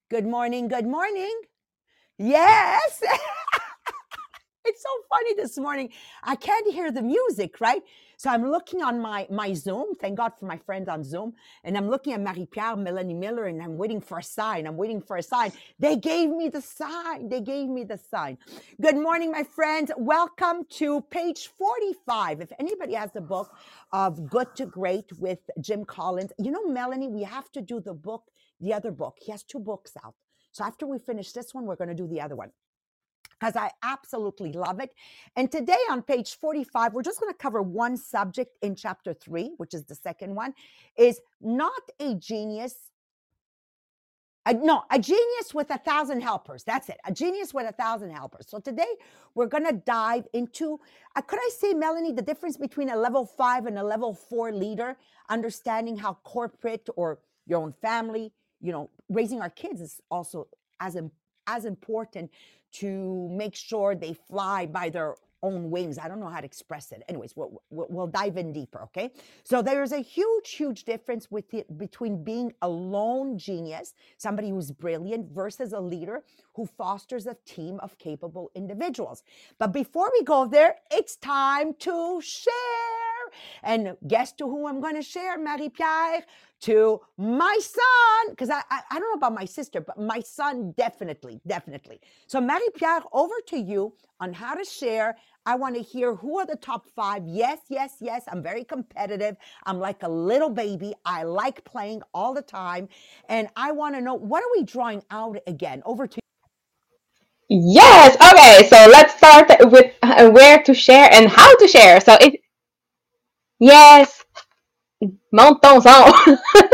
Good morning. Good morning. Yes. It's so funny this morning. I can't hear the music, right? So I'm looking on my Zoom. Thank God for my friend on Zoom. And I'm looking at Marie-Pierre, Melanie Miller, and I'm waiting for a sign. I'm waiting for a sign. They gave me the sign. They gave me the sign. Good morning, my friends. Welcome to page 45. If anybody has the book of Good to Great with Jim Collins, Melanie, we have to do the other book. He has two books out. So after we finish this one, we're going to do the other one because I absolutely love it. And today on page 45, we're just going to cover one subject in chapter 3, which is the second one, is not a genius. No, a genius with 1,000 helpers. That's it. A genius with 1,000 helpers. So today we're going to dive into, could I say, Melanie, the difference between a level 5 and a level 4 leader, understanding how corporate or your own family, raising our kids is also as important to make sure they fly by their own wings. I don't know how to express it. Anyways, we'll dive in deeper, okay? So there's a huge difference between being a lone genius, somebody who's brilliant, versus a leader who fosters a team of capable individuals. But before we go there, it's time to share. And guess to who I'm going to share, Marie-Pierre? To my son, because I don't know about my sister, but my son definitely. So Marie-Pierre, over to you on how to share. I want to hear who are the top 5. Yes. I'm very competitive. I'm like a little baby. I like playing all the time. And I want to know, what are we drawing out again? Over to you. Yes. Okay. So let's start with where to share and how to share. So if yes, monte ton son.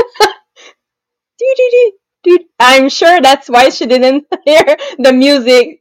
I'm sure that's why she didn't hear the music.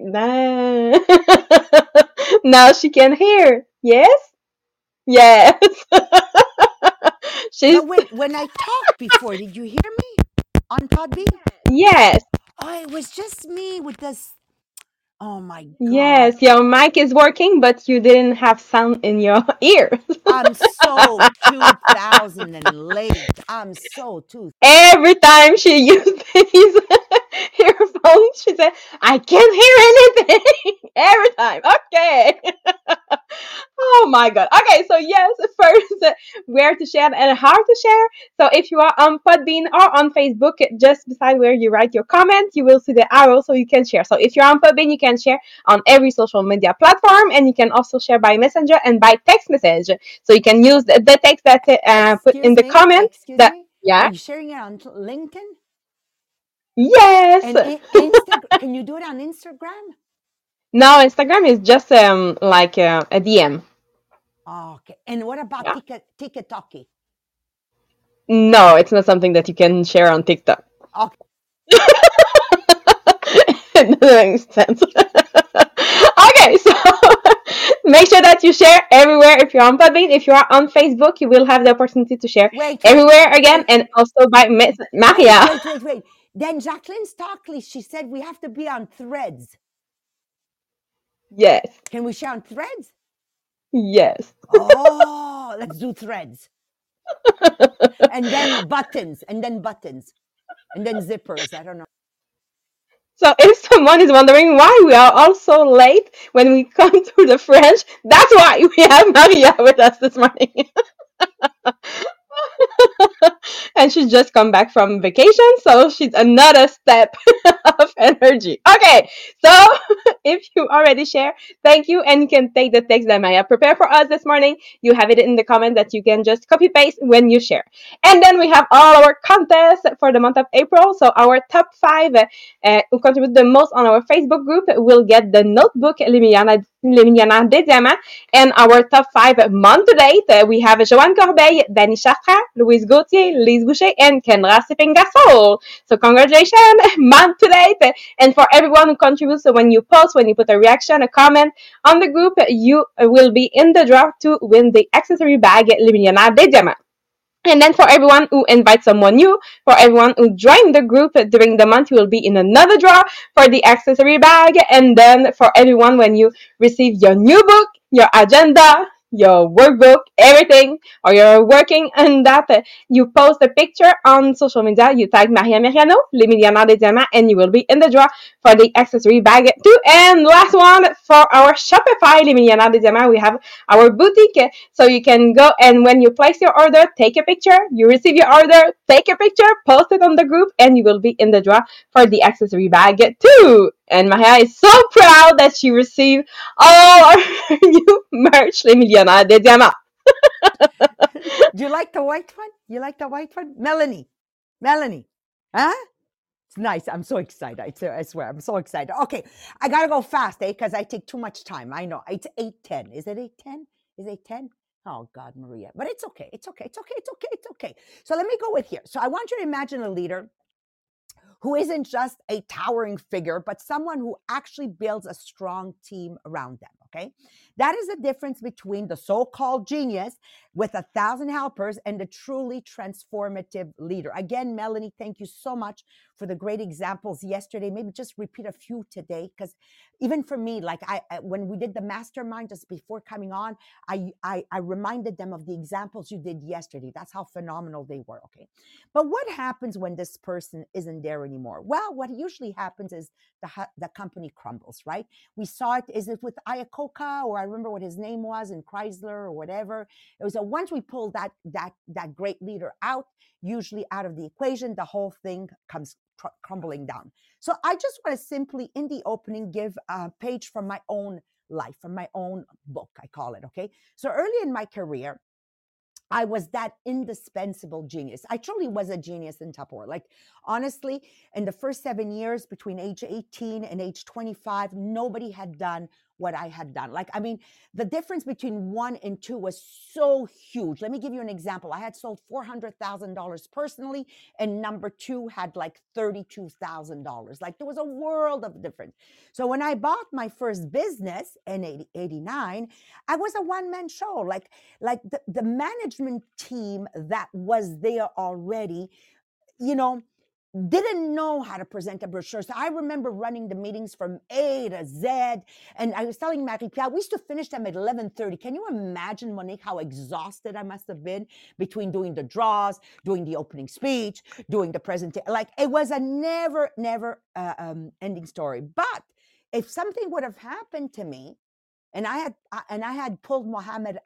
Now she can hear. Yes. Yes. She's But wait, when I talked before, did you hear me on Podbean? yes. Oh, it was just me with this. Oh my God. Yes, your mic is working, but you didn't have sound in your ears. I'm so 2000 and late. I'm so 2000. Every time she used these earphones, she said, I can't hear anything. Every time. Okay. Oh my god. Okay, so yes, first, where to share and how to share. So if you are on Podbean or on Facebook, just beside where you write your comment, you will see the arrow so you can share. So if you're on Podbean, you can share on every social media platform, and you can also share by messenger and by text message. So you can use the text that put in Excuse the me. comment Excuse that, me. Are yeah. you sharing it on LinkedIn? Yes. And Instagram? Can you do it on Instagram? Now Instagram is just like a DM. Oh, okay. And what about Yeah. TikTok? No, it's not something that you can share on TikTok. Okay. It doesn't make sense. Okay, so make sure that you share everywhere. If you're on Podbean, if you are on Facebook, you will have the opportunity to share Wait, wait, everywhere again, wait, and also by wait, Maria. wait, wait, wait. Then Jacqueline Stockley, she said we have to be on Threads. Yes, Can we share on Threads? yes. Oh, let's do Threads. And then buttons, and then zippers. I don't know. So if someone is wondering why we are all so late when we come to the French, that's why we have Maria with us this morning. And she's just come back from vacation, so she's another step of energy. Okay, so if you already share, thank you, and you can take the text that Maya prepared for us this morning. You have it in the comment that you can just copy paste when you share. And then we have all our contests for the month of April. So our top 5 who contribute the most on our Facebook group will get the notebook Lemiliana des Diamants. And our top 5 month to date, we have Joanne Corbeil, Danny Chartrand, Louise Gauthier, Lise Boucher, and Kendra Sipingasol. So congratulations, month to date. And for everyone who contributes, so when you post, when you put a reaction, a comment on the group, you will be in the draw to win the accessory bag Lemiliana des Diamants. And then for everyone who invites someone new, for everyone who joined the group during the month, you will be in another draw for the accessory bag. And then for everyone, when you receive your new book, your agenda, your workbook, everything, or you're working on that, you post a picture on social media, you tag Maria Meriano, Les Millionnaires des Diamants, and you will be in the draw for the accessory bag too. And last one, for our Shopify, Les Millionnaires des Diamants, we have our boutique. So you can go, and when you place your order, take a picture, you receive your order, take a picture, post it on the group, and you will be in the draw for the accessory bag too. And Maria is so proud that she received all our new merch, Les Millionnaires des Diamants. Do you like the white one? You like the white one? Melanie, huh? It's nice. I'm so excited. I swear, I'm so excited. Okay, I gotta go fast, because I take too much time. I know. It's 8:10. Is it 8:10? Is it 10? Oh God, Maria. But it's okay. It's okay. It's okay. It's okay. It's okay. So let me go with here. So I want you to imagine a leader who isn't just a towering figure, but someone who actually builds a strong team around them. Okay. That is the difference between the so-called genius with 1,000 helpers and the truly transformative leader. Again, Melanie, thank you so much for the great examples yesterday. Maybe just repeat a few today, because even for me, like when we did the mastermind just before coming on, I reminded them of the examples you did yesterday. That's how phenomenal they were. Okay. But what happens when this person isn't there anymore? Well, what usually happens is the company crumbles, right? We saw it. Is it with Iacocca, or I remember what his name was, in Chrysler or whatever? It was once we pull that great leader out, usually out of the equation, the whole thing comes crumbling down. So I just want to simply, in the opening, give a page from my own life, from my own book, I call it. Okay. So early in my career, I was that indispensable genius. I truly was a genius in Tupperware. Like, honestly, in the first 7 years, between age 18 and age 25, nobody had done what I had done. Like, I mean, the difference between 1 and 2 was so huge. Let me give you an example. I had sold $400,000 personally, and number 2 had like $32,000. Like, there was a world of difference. So when I bought my first business in 89, I was a one-man show. Like the management team that was there already, you know, didn't know how to present a brochure. So I remember running the meetings from A to Z. And I was telling Marie-Pierre, we used to finish them at 11:30. Can you imagine, Monique, how exhausted I must have been between doing the draws, doing the opening speech, doing the presentation? Like, it was a never ending story. But if something would have happened to me, and I had pulled Mohammed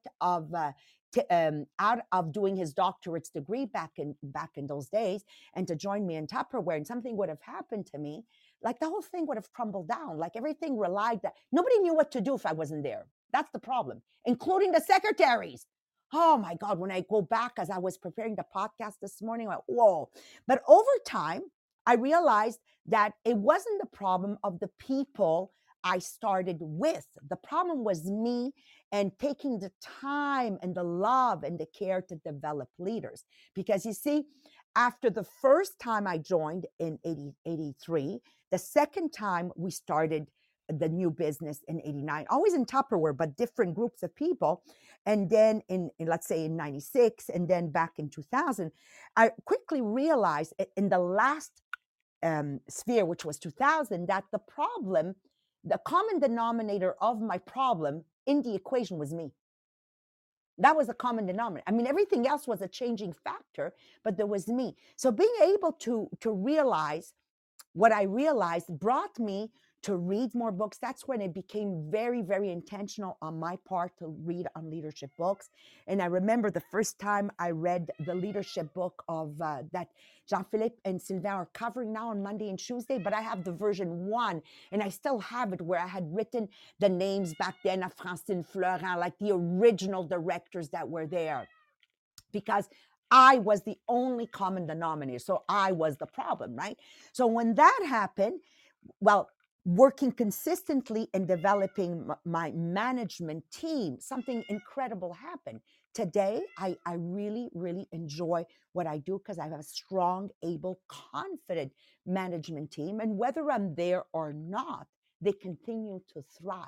out of doing his doctorate's degree back in those days, and to join me in Tupperware, and something would have happened to me, like the whole thing would have crumbled down. Like, everything relied that nobody knew what to do if I wasn't there. That's the problem, including the secretaries. Oh my God, when I go back, as I was preparing the podcast this morning, I went, whoa. But over time, I realized that it wasn't the problem of the people I started with. The problem was me, and taking the time and the love and the care to develop leaders. Because you see, after the first time I joined in 83, the second time we started the new business in 89, always in Tupperware, but different groups of people. And then in let's say in 96, and then back in 2000, I quickly realized in the last sphere, which was 2000, that the common denominator of my problem in the equation was me. That was the common denominator. I mean, everything else was a changing factor, but there was me. So being able to realize what I realized brought me to read more books. That's when it became very, very intentional on my part to read on leadership books. And I remember the first time I read the leadership book of that Jean-Philippe and Sylvain are covering now on Monday and Tuesday, but I have the version 1, and I still have it, where I had written the names back then of Francine Fleurant, like the original directors that were there, because I was the only common denominator. So I was the problem, right? So when that happened, well, working consistently and developing my management team, something incredible happened. Today, I really, really enjoy what I do, because I have a strong, able, confident management team. And whether I'm there or not, they continue to thrive.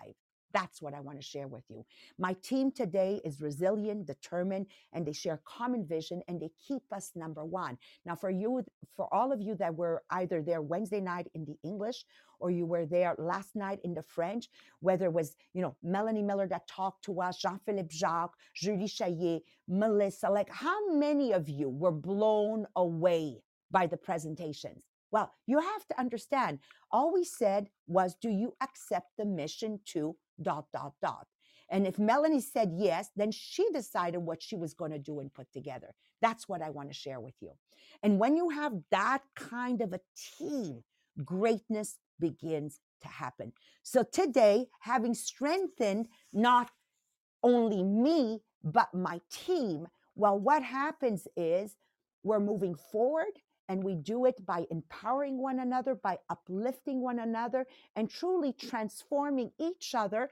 That's what I want to share with you. My team today is resilient, determined, and they share common vision and they keep us number one. Now, for all of you that were either there Wednesday night in the English or you were there last night in the French, whether it was, Melanie Miller that talked to us, Jean-Philippe Jacques, Julie Chaillet, Melissa, like how many of you were blown away by the presentations? Well, you have to understand, all we said was, do you accept the mission to ... And if Melanie said yes, then she decided what she was going to do and put together. That's what I want to share with you. And when you have that kind of a team, greatness begins to happen. So today, having strengthened not only me, but my team, well, what happens is we're moving forward and we do it by empowering one another, by uplifting one another, and truly transforming each other.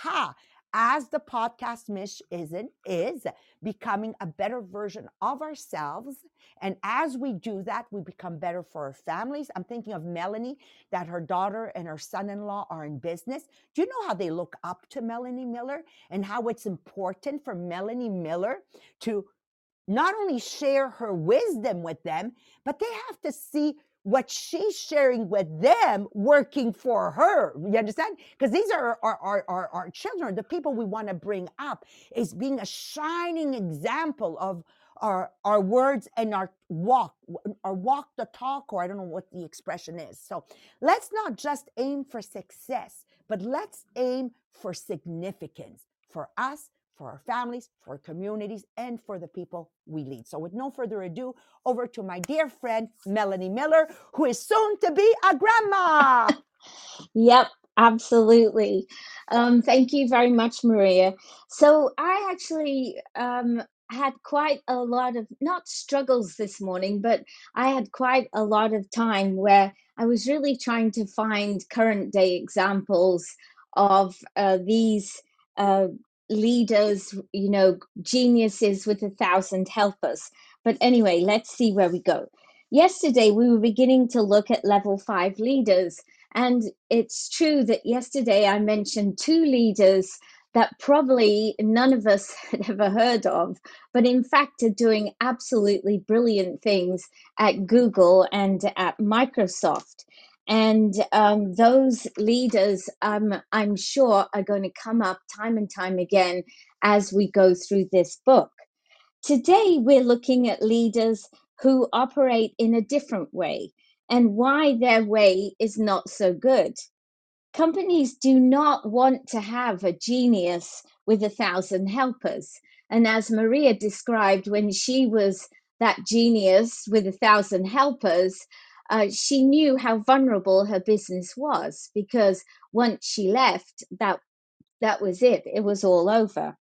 As the podcast mission is becoming a better version of ourselves. And as we do that, we become better for our families. I'm thinking of Melanie, that her daughter and her son-in-law are in business. Do you know how they look up to Melanie Miller and how it's important for Melanie Miller to not only share her wisdom with them, but they have to see what she's sharing with them working for her. You understand? Because these are our children, the people we want to bring up, is being a shining example of our words and our walk the talk, or I don't know what the expression is. So let's not just aim for success, but let's aim for significance for us, for our families, for our communities, and for the people we lead. So with no further ado, over to my dear friend, Melanie Miller, who is soon to be a grandma. Yep, absolutely. Thank you very much, Maria. So I actually had quite a lot of, not struggles this morning, but I had quite a lot of time where I was really trying to find current day examples of these leaders, geniuses with 1,000 helpers. But anyway, let's see where we go. Yesterday, we were beginning to look at level 5 leaders. And it's true that yesterday I mentioned 2 leaders that probably none of us had ever heard of, but in fact are doing absolutely brilliant things at Google and at Microsoft. And those leaders, I'm sure, are going to come up time and time again as we go through this book. Today, we're looking at leaders who operate in a different way and why their way is not so good. Companies do not want to have a genius with 1,000 helpers. And as Maria described, when she was that genius with 1,000 helpers, she knew how vulnerable her business was, because once she left, that was it. It was all over.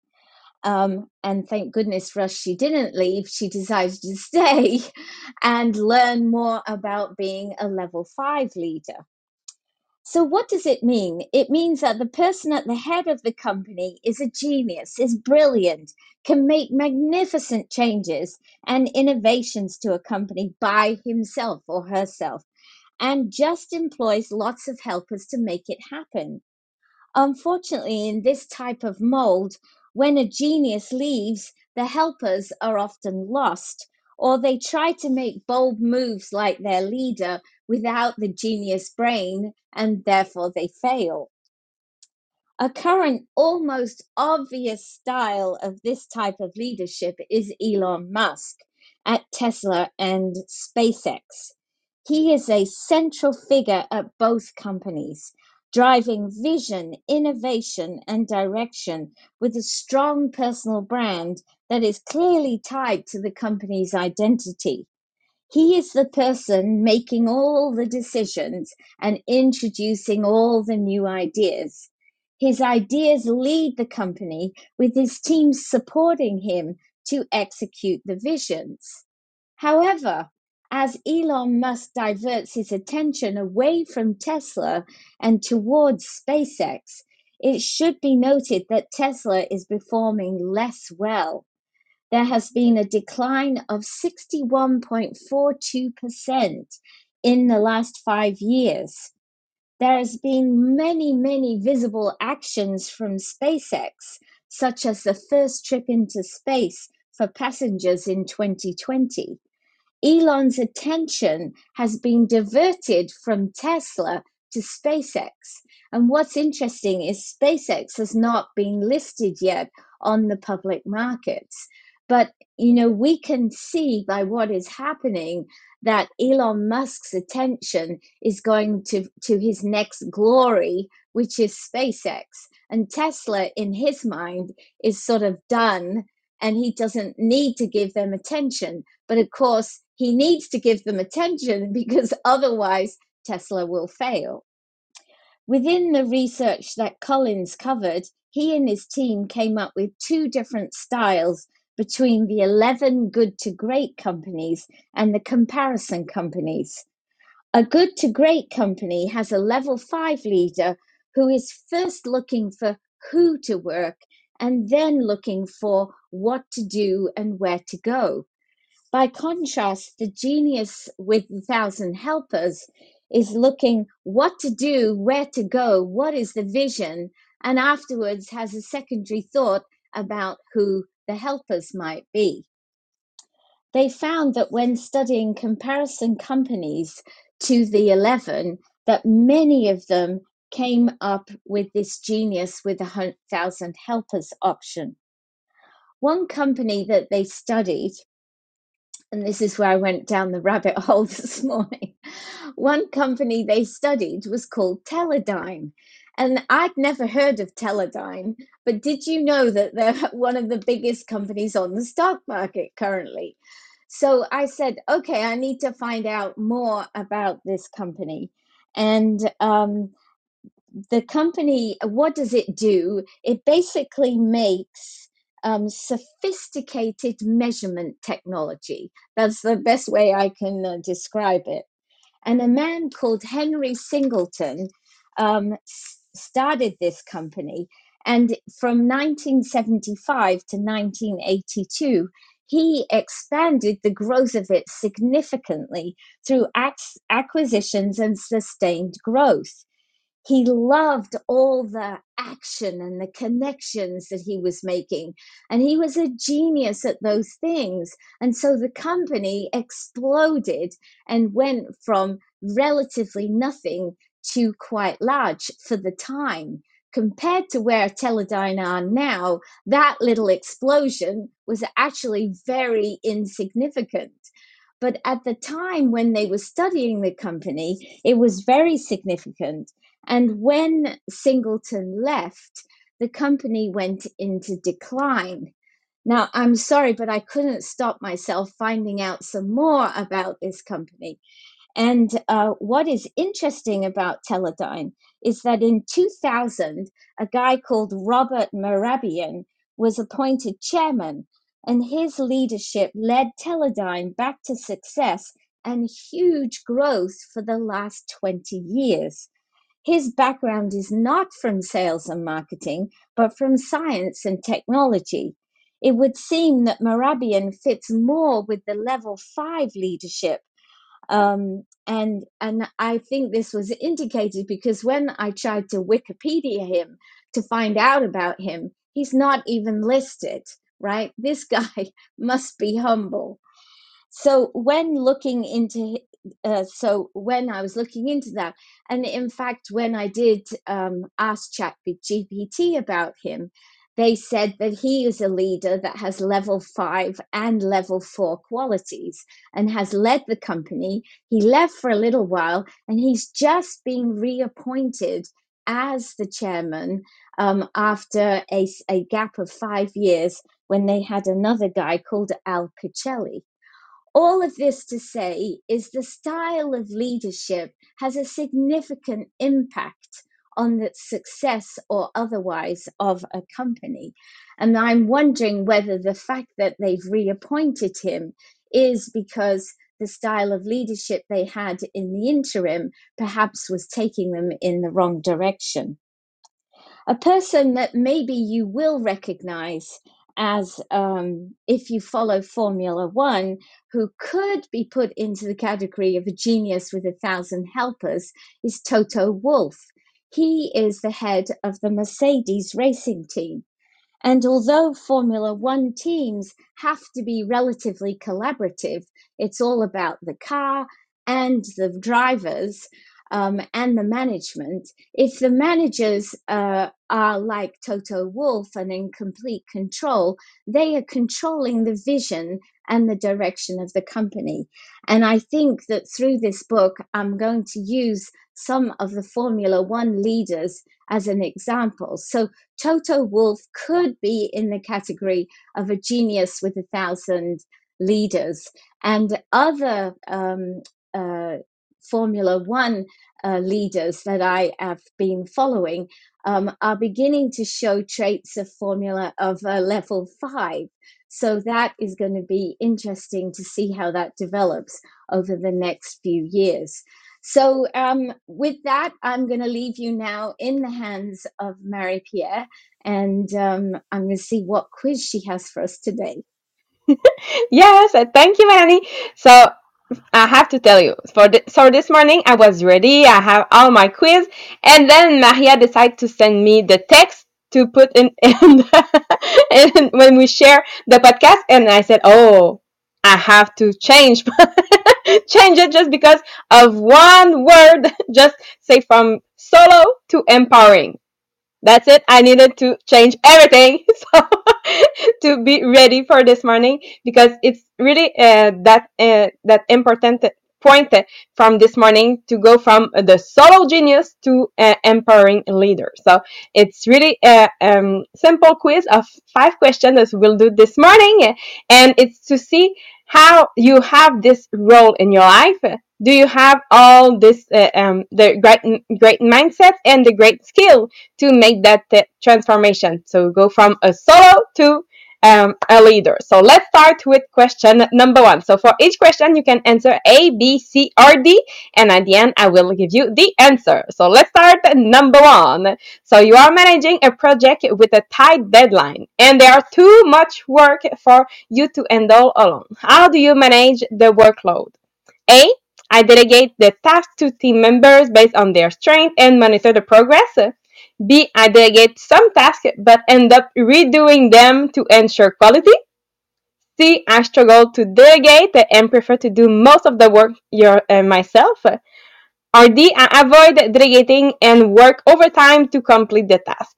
And thank goodness for us, she didn't leave. She decided to stay and learn more about being a level 5 leader. So what does it mean? It means that the person at the head of the company is a genius, is brilliant, can make magnificent changes and innovations to a company by himself or herself, and just employs lots of helpers to make it happen. Unfortunately, in this type of mold, when a genius leaves, the helpers are often lost, or they try to make bold moves like their leader without the genius brain, and therefore they fail. A current, almost obvious style of this type of leadership is Elon Musk at Tesla and SpaceX. He is a central figure at both companies, driving vision, innovation, and direction with a strong personal brand that is clearly tied to the company's identity. He is the person making all the decisions and introducing all the new ideas. His ideas lead the company, with his team supporting him to execute the visions. However, as Elon Musk diverts his attention away from Tesla and towards SpaceX, it should be noted that Tesla is performing less well. There has been a decline of 61.42% in the last 5 years. there has been many visible actions from SpaceX, such as the first trip into space for passengers in 2020. Elon's attention has been diverted from Tesla to SpaceX. And what's interesting is SpaceX has not been listed yet on the public markets. But, we can see by what is happening that Elon Musk's attention is going to his next glory, which is SpaceX. And Tesla, in his mind, is sort of done, and he doesn't need to give them attention. But of course, he needs to give them attention because otherwise Tesla will fail. Within the research that Collins covered, he and his team came up with 2 different styles between the 11 good to great companies and the comparison companies. A good to great company has a level 5 leader who is first looking for who to work and then looking for what to do and where to go. By contrast, the genius with 1,000 helpers is looking what to do, where to go, what is the vision, and afterwards has a secondary thought about who the helpers might be. They found that when studying comparison companies to the 11, that many of them came up with this genius with 1,000 helpers option. One company that they studied, and this is where I went down the rabbit hole this morning. One company they studied was called Teledyne. And I'd never heard of Teledyne, but did you know that they're one of the biggest companies on the stock market currently? So I said, okay, I need to find out more about this company. And the company, what does it do? It basically makes sophisticated measurement technology. That's the best way I can describe it. And a man called Henry Singleton started this company. And from 1975 to 1982, he expanded the growth of it significantly through acquisitions and sustained growth. He loved all the action and the connections that he was making. And he was a genius at those things. And so the company exploded and went from relatively nothing to quite large for the time. Compared to where Teledyne are now, that little explosion was actually very insignificant. But at the time when they were studying the company, it was very significant. And when Singleton left, the company went into decline. Now, I'm sorry, but I couldn't stop myself finding out some more about this company. And what is interesting about Teledyne is that in 2000, a guy called Robert Mehrabian was appointed chairman, and his leadership led Teledyne back to success and huge growth for the last 20 years. His background is not from sales and marketing, but from science and technology. It would seem that Mehrabian fits more with the level 5 leadership. And I think this was indicated because when I tried to Wikipedia him to find out about him, he's not even listed, right? This guy must be humble. So when looking into when I was looking into that, and in fact, when I did ask ChatGPT about him, they said that he is a leader that has level 5 and level 4 qualities and has led the company. He left for a little while and he's just been reappointed as the chairman after a gap of 5 years when they had another guy called Al Pichelli. All of this to say is the style of leadership has a significant impact on the success or otherwise of a company. And I'm wondering whether the fact that they've reappointed him is because the style of leadership they had in the interim perhaps was taking them in the wrong direction. A person that maybe you will recognize as if you follow Formula One, who could be put into the category of a genius with 1,000 helpers, is Toto Wolff. He is the head of the Mercedes racing team. And although Formula One teams have to be relatively collaborative, it's all about the car and the drivers and the management. If the managers are like Toto Wolff and in complete control, they are controlling the vision and the direction of the company. And I think that through this book, I'm going to use some of the Formula One leaders as an example. So Toto Wolff could be in the category of a genius with 1,000 leaders, and other Formula One leaders that I have been following are beginning to show traits of Formula of level 5. So that is going to be interesting to see how that develops over the next few years. So with that, I'm going to leave you now in the hands of Marie-Pierre, and I'm going to see what quiz she has for us today. Yes, thank you, Melanie. So I have to tell you, so this morning I was ready. I have all my quiz, and then Maria decided to send me the text to put in, and when we share the podcast, and I said, "Oh, I have to change change it just because of one word. Just say from solo to empowering. That's it. I needed to change everything so to be ready for this morning because it's really that important point from this morning to go from the solo genius to empowering leader. So it's really a simple quiz of 5 questions that we'll do this morning, and it's to see how you have this role in your life. Do you have all this the great mindset and the great skill to make that transformation? So go from a solo to a leader. So let's start with question number 1. So for each question, you can answer A, B, C, or D, and at the end, I will give you the answer. So let's start number 1. So you are managing a project with a tight deadline, and there are too much work for you to handle alone. How do you manage the workload? A, I delegate the task to team members based on their strength and monitor the progress. B, I delegate some tasks but end up redoing them to ensure quality. C, I struggle to delegate and prefer to do most of the work myself. Or D, I avoid delegating and work overtime to complete the task.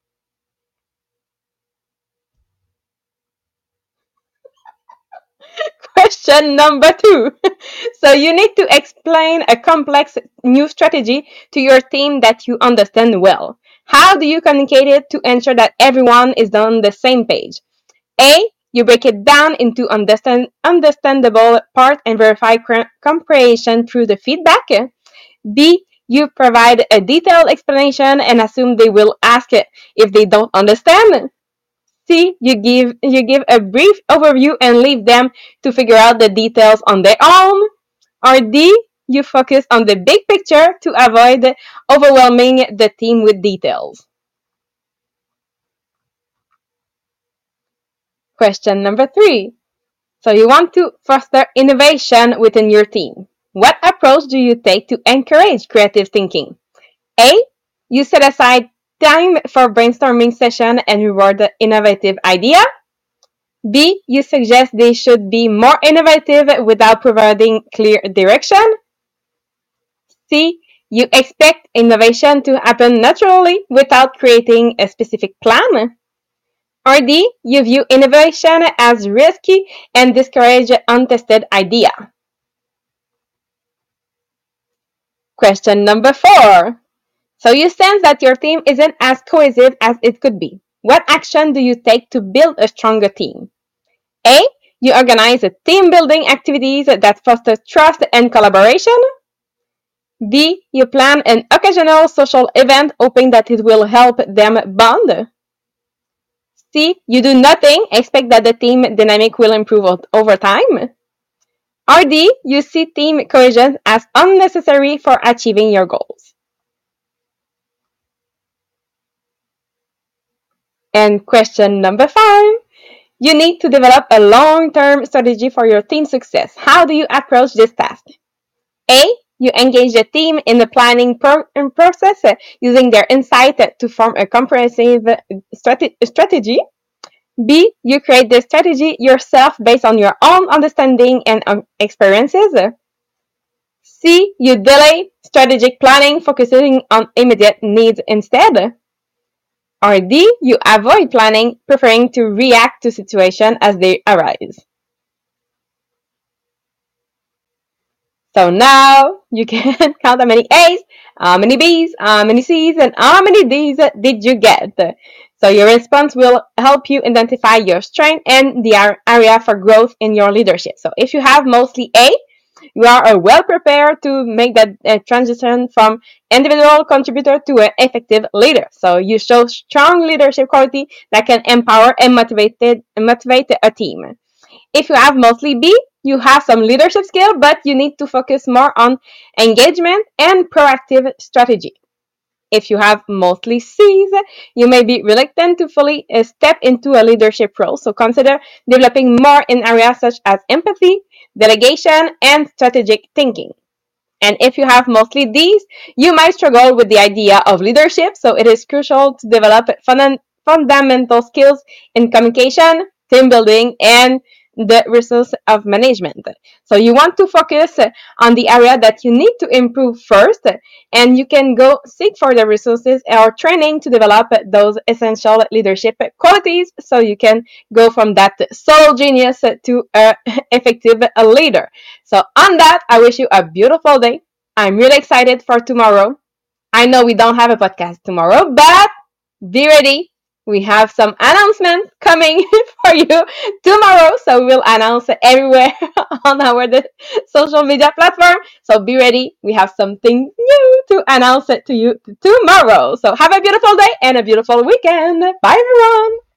Question number 2. So you need to explain a complex new strategy to your team that you understand well. How do you communicate it to ensure that everyone is on the same page? A, you break it down into understandable parts and verify comprehension through the feedback. B, you provide a detailed explanation and assume they will ask if they don't understand. C, you give a brief overview and leave them to figure out the details on their own. Or D, you focus on the big picture to avoid overwhelming the team with details. Question number 3. So you want to foster innovation within your team. What approach do you take to encourage creative thinking? A, you set aside time for brainstorming session and reward the innovative idea. B, you suggest they should be more innovative without providing clear direction. C, you expect innovation to happen naturally without creating a specific plan. Or D, you view innovation as risky and discourage untested idea. Question number 4. So you sense that your team isn't as cohesive as it could be. What action do you take to build a stronger team? A, you organize a team building activities that foster trust and collaboration. B, you plan an occasional social event hoping that it will help them bond. C, you do nothing, expect that the team dynamic will improve over time. Or D, you see team cohesion as unnecessary for achieving your goals. And question number 5. You need to develop a long-term strategy for your team success. How do you approach this task? A. You engage the team in the planning process using their insight to form a comprehensive strategy. B. You create the strategy yourself based on your own understanding and experiences. C. You delay strategic planning, focusing on immediate needs instead. Or D. You avoid planning, preferring to react to situations as they arise. So now you can count how many A's, how many B's, how many C's, and how many D's did you get. So your response will help you identify your strength and the area for growth in your leadership. So if you have mostly A, you are well prepared to make that transition from individual contributor to an effective leader. So you show strong leadership quality that can empower and motivate a team. If you have mostly B, you have some leadership skill, but you need to focus more on engagement and proactive strategy. If you have mostly C's, you may be reluctant to fully step into a leadership role. So consider developing more in areas such as empathy, delegation, and strategic thinking. And if you have mostly D's, you might struggle with the idea of leadership. So it is crucial to develop fundamental skills in communication, team building, and the resource of management. So you want to focus on the area that you need to improve first, and you can go seek for the resources or training to develop those essential leadership qualities so you can go from that solo genius to an effective leader. So on that, I wish you a beautiful day. I'm really excited for tomorrow. I know we don't have a podcast tomorrow, but be ready. We have some announcements coming for you tomorrow. So we'll announce everywhere on our social media platform. So be ready. We have something new to announce it to you tomorrow. So have a beautiful day and a beautiful weekend. Bye everyone.